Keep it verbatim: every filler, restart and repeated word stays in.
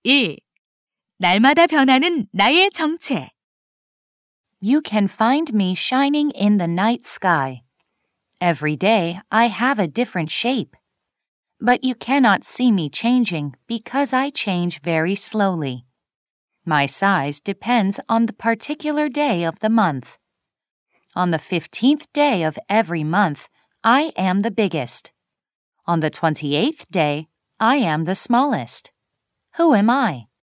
일. 날마다 변하는 나의 정체. You can find me shining in the night sky. Every day I have a different shape. But you cannot see me changing because I change very slowly. My size depends on the particular day of the month. On the fifteenth day of every month, I am the biggest. On the twenty-eighth day, I am the smallest. Who am I?